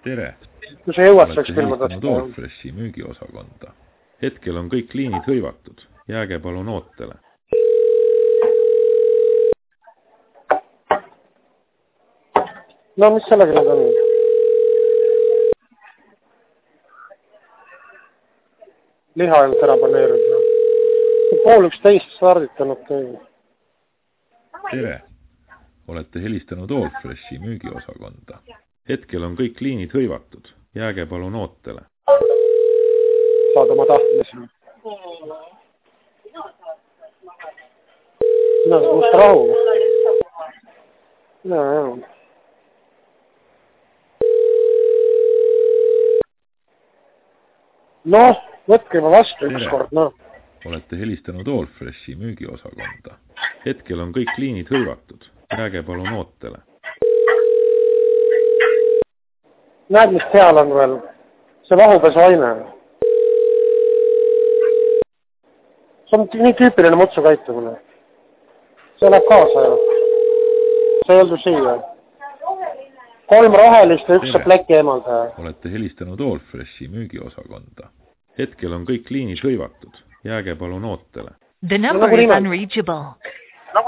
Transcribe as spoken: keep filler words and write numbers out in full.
Tere! Kui sa jõuad, olete helistanud Allfreshi müügiosakonda. Hetkel on kõik liinid hõivatud. Jääge palun ootele. No mis sellega nüüd on? Liha ainult ära paneerida. Pool üksteist starditanud kõige. Tere! Olete helistanud Allfreshi müügiosakonda. Hetkel on kõik liinid hõivatud. Jääge palun ootele. Saad oma tahtmise. No, must rahu. Ja, ja. Noh, võtke ma vastu ükskord, no. Olete helistanud Allfreshi müügiosakonda. Hetkel on kõik liinid hõivatud. Jääge palun ootele. Näed, mis seal on veel? See vahupesuaine. See on nii tüüpiline mutsu käitumine. See läheb kaasa ju. See ei oldu siia. Kolm rohelist ja üks see pleki eemaldaja. Olete helistanud Allfreshi müügiosakonda. Hetkel on kõik liinid hõivatud. Jääge palun ootele. The number is unreachable.